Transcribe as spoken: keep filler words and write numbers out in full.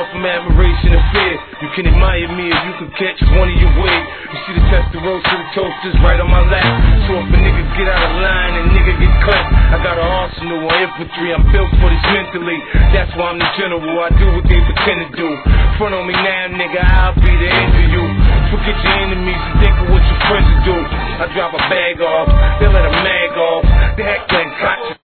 drawn from admiration and fear. You can admire me or you can catch one of your way. You see the Testarossa, the toasters right on my lap. So if a nigga get out of line and nigga get clapped, I got an arsenal of infantry, I'm built for this mentally. That's why I'm the general, I do what they pretend to do. Front on me now, nigga, I'll be the end of you. Forget your enemies and think of what your friends will do. I drop a bag off, they let a mag off. The heck ain't conscious.